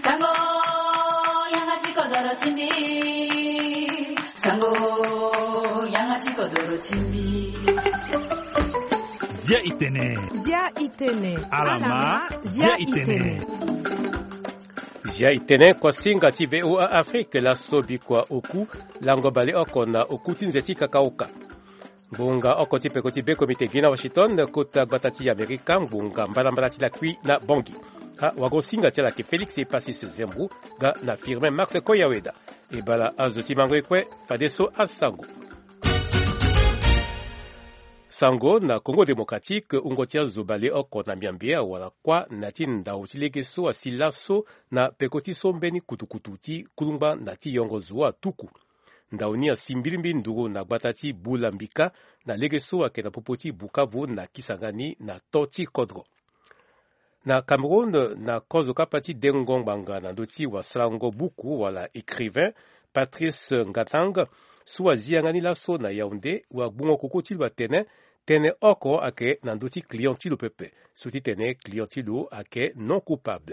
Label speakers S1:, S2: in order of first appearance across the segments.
S1: Sango 양아치 거더러 침비 Sango 양아치 거더러 침비
S2: Zia itene alama zia itene
S3: kwa singa ti VOA Afrique la sobi kwa oku lango bale oko na oku tinzeti kakaoka bunga oko ti peko ti be komite gina Washington kota batati Amerika bunga mbala ti la kui na bongi ha wago singa ti la ke Felix Epasis Zembu ga na firme Max Koyaweda e bala azoti mango ekwe fadeso asango Sango na Congo Démocratique ungotia zobale oko na miambia wala kwa nati ndao tilegeso asilaso na pekoti sombeni kutukututi kulumba nati yongo zuwa tuku. Ndaoni asimbilimbi ndugo na batati bulambika na legeso akena popoti Bukavu na Kisangani na Toti Kodro. Na Cameroun na kozo kapati Dengong Banga na doti wa Slango Buku wala écrivain Patrice Ngatang suwa ziangani laso na Yaoundé wa bungo kokoti batene tene oko ake nanduti clientilo pepe suti tene clientilo ake non coupable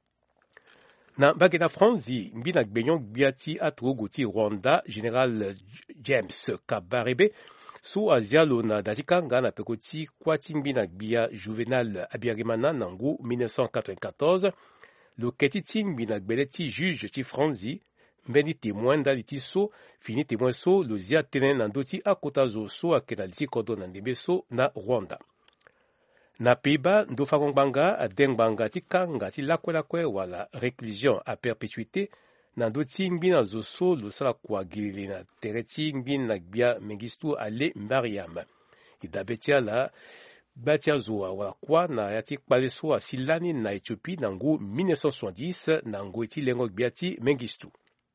S3: na bagena franzi mbina gbenyon biati atruguti Rwanda General James Kabarebe su azialo na datikanga na pekoti kwati mbina gbia Juvenal Abiyarimana nangu 1994 lo ketiti mbina gbeleti juge ti franzi mbeni témoin daliti so fini témoin so lozia tenen nandoti akota zo so akenaliti kodo na ndembe so na Rwanda. Na Pays-Bas ndo fakongbanga adengbanga ti kanga ti lakwe wala réclusion à perpétuité nandoti ngbina zo so losala kwa gilili na tereti ngbina gbia Mengistu Ale Mariam. Idabetia la batia zoa wala kwa na yati kpale so asilani na Ethiopie nangu 1970 nangu eti lengo gbiati Mengistu.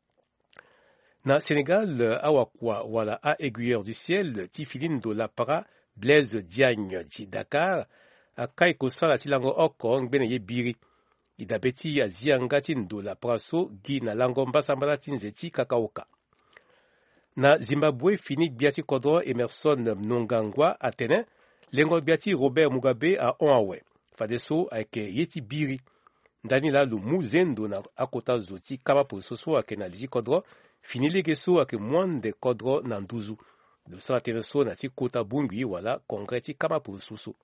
S3: Na Sénégal, awakwa wala a aiguilleur du ciel, ti filin do la para, Blaise Diagne ti Dakar, a kai kosala ti lango oko ngbene ye biri. Idabeti a zianga ti do la praso, gi na lango mbasambala ti nzeti kakaoka. Na Zimbabwe, fini biati kodro Emerson Mnangagwa atene, lengo biati Robert Mugabe a onawe. Fadeso ake yeti biri. Ndani la lu muzendo na akota zoti kama pososo ake na liji kodro, fini legeso ake mwande kodro na nduzu. Dosala tereso na ti kota bungwi wala kongreti kama pososo.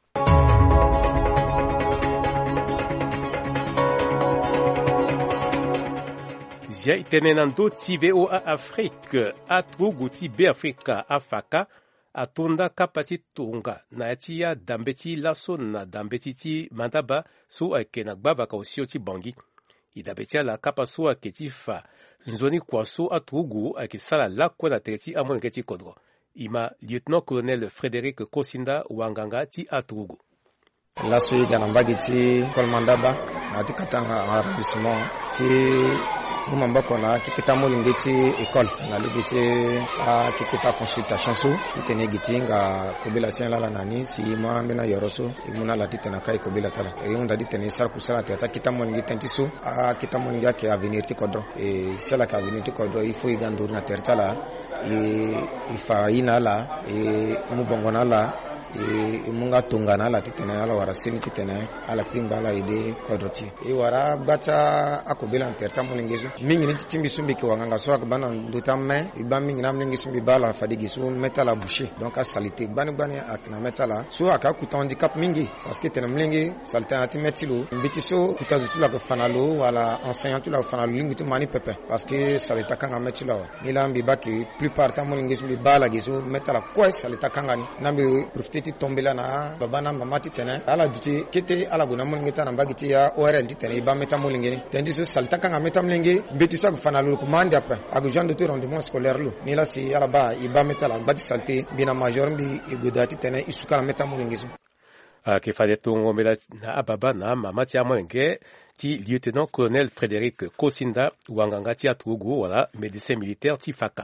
S3: Zia itene nando ti VOA Afrique atrugu ti be Afrika afaka atonda kapati tonga na yati ya dambeti laso na dambeti ti mandaba so ake na gbava ka osio ti bangi. Idabetia la kapa so ake ti fa nzoni kwa so atrugu ake sala lakwe na tereti amoneke ti kodro. Ima lieutenant-colonel Frédéric Kosinda wanganga ti atrugu.
S4: Laso yi gana mbagi ti kolmandaba na ti katanga arrondissement ti mumamba kona kikita molingi ti école na ligi ti kikita consultation so itene giti nga kobela ti lala nani si ma mbena yoroso imuna la titena kai kobela tala e unda ditene sar kusala ta kita molingi tenti so kita molingi ake avenir ti kodro e sala ka avenir ti kodro il faut igandor na tertala e fa ina la e mubongona la munga tungana la titene ala wara sini titene ala pimba la ide kodroti e wara bata akobela interta molingezo mingi ni timbi sumbi ki wanganga so akbana nduta me iba mingi na mlingi sumbi bala fadigi so metala boucher donc a salité bani akna metala so akakuta handicap mingi parce que tena mlingi salté ati metilo mbiti so kutazutula ko fanalo wala enseignant la fanalo lingi to mani pepe parce que salita kanga metilo ila mbi baki plupart ta molingi sumbi bala giso metala ko salita kanga ni nambi profiter ti tombela na babana mamati tene ala duti kete ala guna molingi tana mbagiti ya ORL ti tene iba meta molingi ni tendi so salta kanga meta molingi mbeti so fana lu commande après ak gens de rendement scolaire lu ni la si ala ba iba meta la bati salte bina major mbi igudati tene isukala meta molingi so
S3: ke fale tongo mela na ababa na mamati ya molingi ti lieutenant-colonel Frédéric Kosinda wanganga ti atrugu wala médecin militaire ti faka.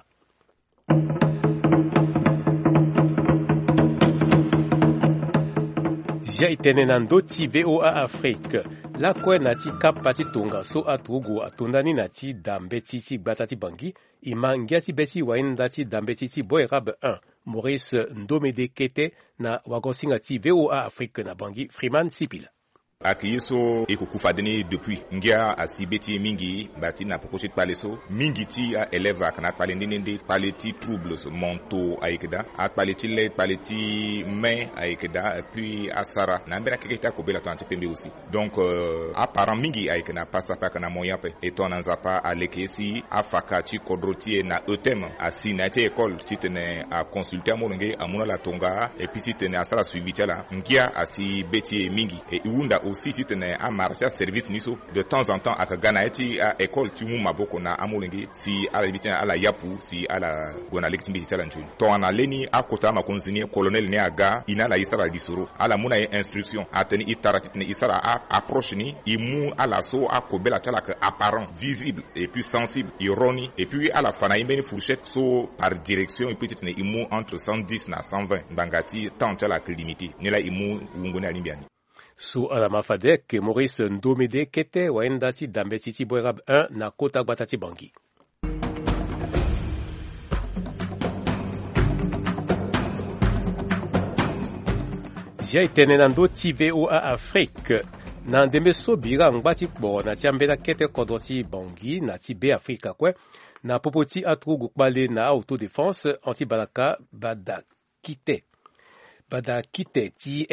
S3: Zia itene nando ti VOA Afrique. La kwe na ti kapa ti tonga so atrugu atondani na ti dambe ti gbata ti bangi. Ima ngia ti beti wainda ti dambe ti Boerab 1. Maurice Ndomede Kete na wagosinga ti VOA Afrique na bangi Freeman Sipila.
S5: akiso ekukufadeni depuis ngia asibeti mingi bati na popochit paleso mingi ti a élève akana palendinde paleti troubles mentaux aikeda a paleti le paleti main aikeda puis asara na mbera keketa ko bela tanti pembe aussi donc apparent mingi aikena passa pa kana moyape etona nzapa alekesi afaka ti kodroti na etem asinate école titene a consulter amolonge amuna la tonga et puis titene asara suivi tala ngia asibeti mingi et iunda aussi si tene a marché service niso de temps en temps aka gana eti a école tu mu maboko na amolengi si ala bitina ala yapu si ala gona lekti mbi tala njuni to ana leni akota makonzini colonel ne aga ina la isara disoro ala muna instruction ateni itarati tene isara approche ni imu ala so akobela tala que apparent visible et puis sensible ironi et puis ala fana imeni fourchette so par direction et puis tene imu entre 110 na 120 bangati tant tala que limité ne la imu ngone alimbiani.
S3: Su alama Fadek, Maurice Ndomede kete waenda ti dambe ti Bwerab 1 na kota gbata ti Bangui. Zia itene nando ti VOA Afrique. Na ndembe so bira ngbati kbo na ti ambela kete kodro ti Bangui na ti be Afrika kwe na popo ti atru gukbale na autodéfense anti-balaka Badakite ti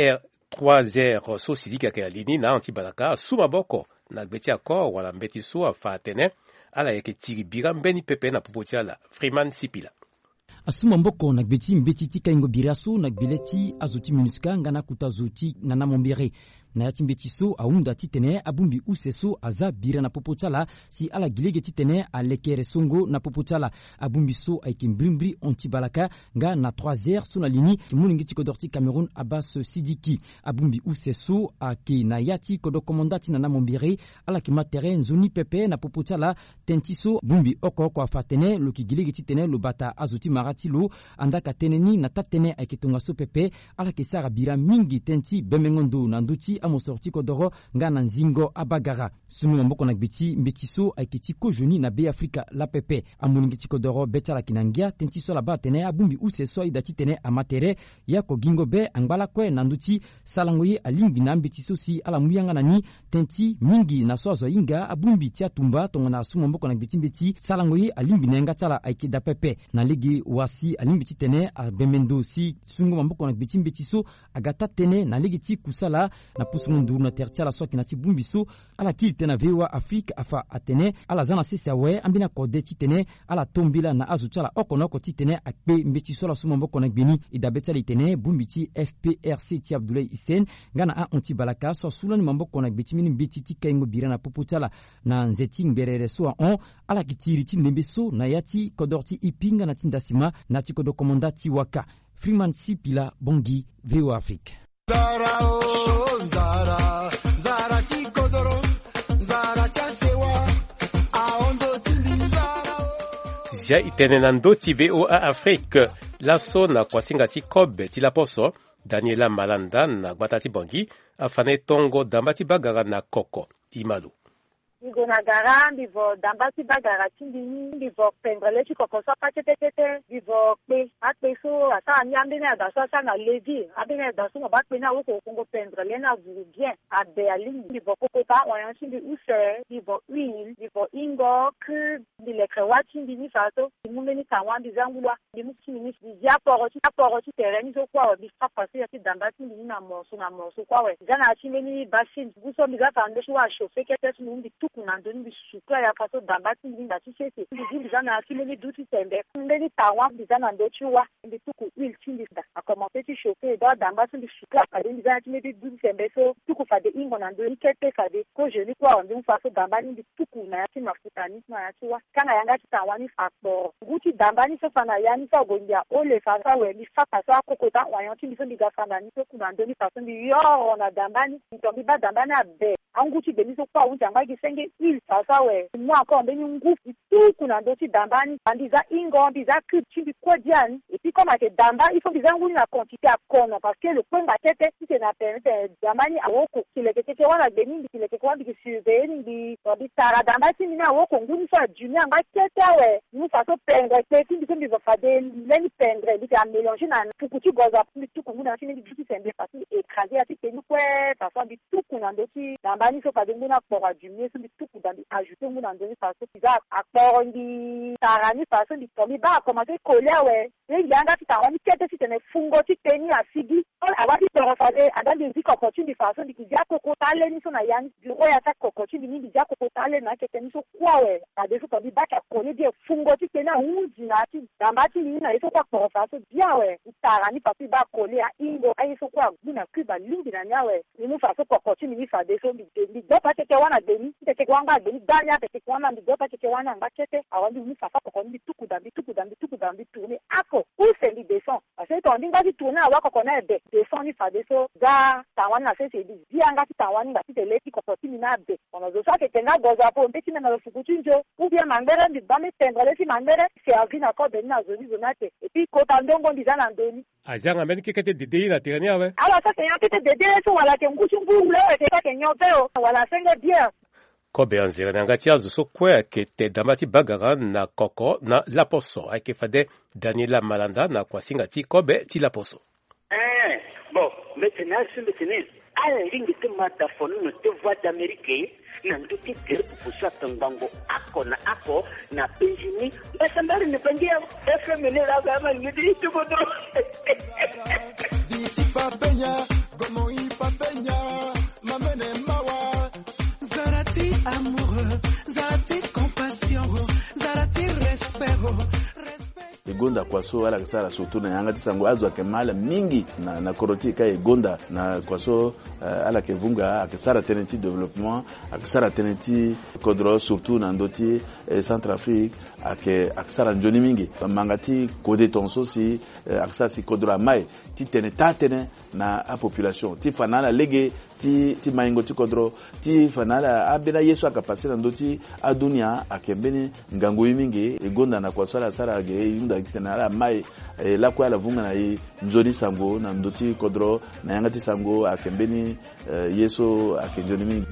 S3: 3R so silika ke alini na anti-balaka suma boko na gbeti akor wala mbeti so afatene ala yeke tiri bira mbeni pepe na popo ti ala Freeman Sipila.
S6: Asuma mboko na gbeti mbeti ti kaingo biraso na gbeleti azuti minuska ngana kutazuti na namombere na yati mbeti so aunda ti tene abumbi useso aza bira na popotala si ala gilege ti tene alekere songo na popotala abumbi so aike mbrimbri antibalaka nga na 3R so na lini muningi ti kodorti Cameroun Abbas Sidiki abumbi useso ake na yati kodo komandati na namombere ala ki matere nzoni pepe na popotala tentiso bumbi oko afatene lo ki gilege ti tene lo bata azuti maratilo andaka teneni na tatene aike tonga so pepe ala ki sara bira mingi tenti bemengondo na nduti amo sorti kodoro nga na nzingo abagara sunu mboko na gbiti mbetiso aikiti ko joni na be Afrika la pepe amuningi ti kodoro betala kinangia tentiso la batene abumbi useso idati tene amatere ya ko gingo be angbala kwe na nduti salangoye alimbi na mbetiso si ala muyanga nani tenti mingi na sozo inga abumbi ti atumba tonga na sunu mboko na gbiti mbeti salangoye alimbi na ngatala aikida pepe na legi wasi alimbi ti tene abemendo si sunu mboko na gbiti mbetiso agata tene na legi ti kusala na pusundu na tertia la soki na ti bumbiso ala kilte na VOA Afrique afa atene ala zana sisi awe ambina kode ti tene ala tombila na azuchala okonoko ti tene akpe mbetiso la sumo mboko na gbeni idabetali tene bumbi ti FPRC ti Abdoulaye Hissène ngana a antibalaka so sulani mboko na gbeti mini mbeti ti kaingo bira na popotala na nzeti ngerere so on ala kitiri ti nembeso na yati kodorti ipinga na tindasima na ti kodo komanda ti waka Freeman Sipila Bangui VOA Afrique.
S7: Zara oh Zara Zara chikodoro Zara chasewa aondo tindi Zara
S3: Zia itene nando ti VOA Afrique laso na kwasinga ti kobe ti laposo Daniela Malanda na gbata ti Bangui afane tongo damba ti bagara na koko Imalu.
S8: Bigo na gara, bivo damba ti bagara tindini, bivo pendrele ti koko sa patetete, bivo kpe, akpe so ata ani ambene adaso asa na levi, ambene adaso ma bakpe na woko kongo pendrele na vuru bien, abe alingi, bivo kokota, wayan tindi use, bivo uil, bivo ingo, ku, bilekre wa tindini faso, bimumeni kawan bizangulwa, bimukini, bizia poro ti tereni so kwa we, bifapase ya ti damba tindini na morso kwa we, zana timeni basin, buso bizafa andeshu wa shofe kete sumumbi tuk na ndoni bisuka ya faso damba tinda tisese ndi zana kimeni duti tembe ndeni tawa bizana ndochuwa ndi tuku wil tindida akomate ti chofe do damba tindi suka ka ndi zana kimeni duti tembe so tuku fade ingo na ndoni kete fade ko jeni kwa ndi faso damba ndi tuku na yati mafutani na yatiwa kana yanga ti tawa ni faktor guti damba ni so fana yani so gonja ole fasa we ni fapa so akokota wayon tindi so ndiga fana ni so kuna ndoni faso ndi yo na damba ni ntombi ba damba na be anguti beniso kwa unja ngaki senge il sasa we mwa ko mbeni ngufu tuku na ndoti dambani andiza ingo biza kuchimbi kodian et puis comme ate damba il faut biza nguni na quantité à kono parce que le point batete si c'est na permettre dambani awoko kilekeke wana beningi kilekeke wana surveiller ndi tara damba si mina awoko nguni so juni anga tete we nous façon pendre tete ndi ko fade leni pendre ndi a mélanger na tukuti goza tuku nguna si ndi tuku sembe parce que écraser ati tenu kwe façon ndi tuku na ndoti dambani so fade nguna pour juni so ndi tuku dandi ajouter nguna ndoni façon biza akporo ndi tarani façon ndi tomi ba commencer coller we il y a un qui wani tete si tene fungo ti teni asigi awati toro fade adandi ndi opportunity façon ndi kija kokotale ni so na yan diro ya ta kokotini ni kija kokotale na ke teni so kwawe adeso tobi ba ka coller die fungo ti teni unji na ti dambati ni na iso kwa kwa façon bien we tarani papi ba coller a ingo ai so kwa guna kuba lingi na nyawe ni mu façon kokotini ni fade so ndi do pa tete wana deni tete kwanga deni danya tete kwanga ndi do pa tete wana ngakete awandi mu fafa kokoni tuku dambi tourner ako où c'est lui descend parce que on dit va tourner à wako kona be descend ni fade so ga tawani na sese di bianga ti tawani ngati te leti kokotini na be on zo sa ke tenga goza po mbeti na lo fukutunjo ou bien mangere ndi bame tendre si mangere servi na ko deni na zoni zonate et puis ko tandongo ndizana ndoni
S3: ajanga meni kekete dede na tirani awe
S8: alors ça c'est kete dede so wala ke nguchungu le ke ka ke nyoteo wala senga bien
S3: kobe anzira na ngati azo so kwe ke te damati bagara na koko na laposo ake fade Daniela Malanda na kwa singati kobe ti laposo
S9: bon maintenant ala lingi te mata fonu no te voix d'Amérique na nduti te kusa tangango ako na penjini basambari ne pangia FM ne la gama ngidi tu bodo
S7: Disi papenya gomo I papenya mamene mawa zarati amoureux zarati compassion zarati respect
S10: igonda kwaso ala kasara surtout na yanga tisango azo akemala mingi na koroti ka igonda na kwaso ala kevunga akasara tenenti développement akasara tenenti kodro surtout na ndoti Centrafrique akasara njoni mingi mangati kode tonso si akasara si kodro mai ti tenetane na a population ti fanala lege ti maingo ti kodro ti fanala abena yesu akapasi na ndoti adunia akembeni ngangu mingi igonda na kwaso ala sara ge tenala mai la kwa la vunga na njoni sango na ndoti kodro na yangati sango akembeni yeso akenjoni mingi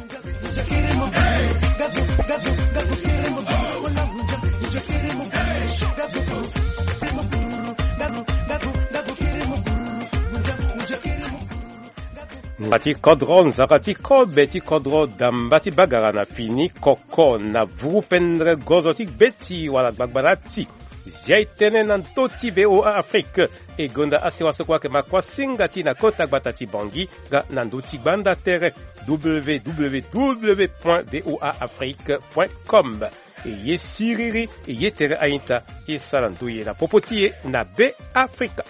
S3: ngati kodro nzakati kobe ti kodro dambati bagara na fini koko na vupendre gozoti beti wala gbagbarati Ziaitene na ntoti VOA Afrique egonda asewaso kwake makwasingati na kota gbatati bangi ga na ndoti banda tere www.voaafrique.com eye siriri eye tere ainta esala ndoye na popotie na be Afrika.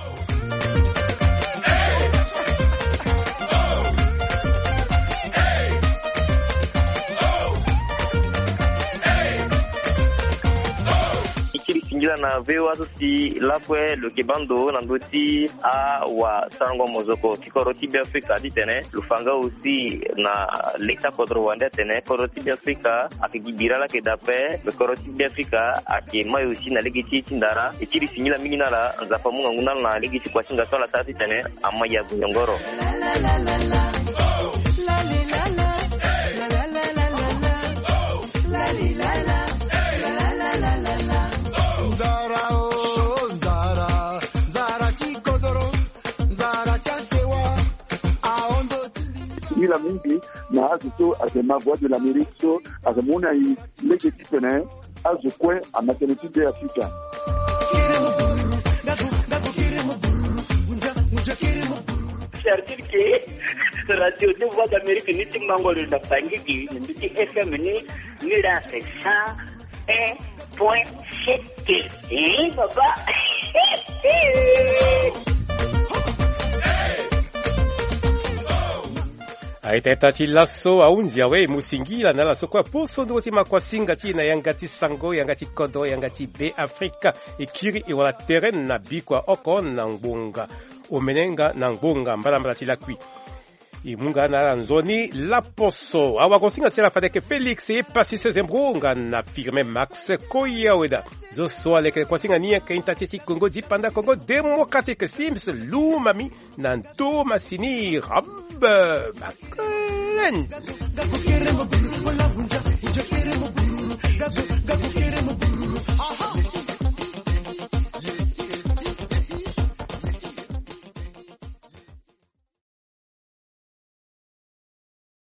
S11: na VOA sosi labwe lo kibando na ndoti a wa sango mozoko kikoroti bi Afrika ditene lufanga aussi na leta kodro wanda tene koroti bi Afrika akigibira la kedape koroti bi Afrika akemayo aussi na legiti tindara ikiri sinyila mingina la nzapa munga nguna na legiti kwa singa tola tati tene amaya buyongoro
S12: la mingi na azuto asema voix de l'Amérique so azamuna I legitime azukwe a maternité de Africa
S9: c'est-à-dire que radio de voix d'Amérique ni timangolo da pangiki ni FM ni la 101.7 papa
S3: aitati laso aunzia we musingira na laso kwa poso ndoti makwasinga ti na yangati sango yangati kodo yangati be Afrika ikiri iwala terrain na bikwa oko na ngbonga omenenga na ngbonga mbala ti lakwi imunga na nzoni la poso awa kosinga tela fadeke Felix e pasi sezembro na firme Max Koyaweda zo so aleke kosinga nia ke intati Congo dipanda Congo Democratic Sims lumami na ndo masini rab bakren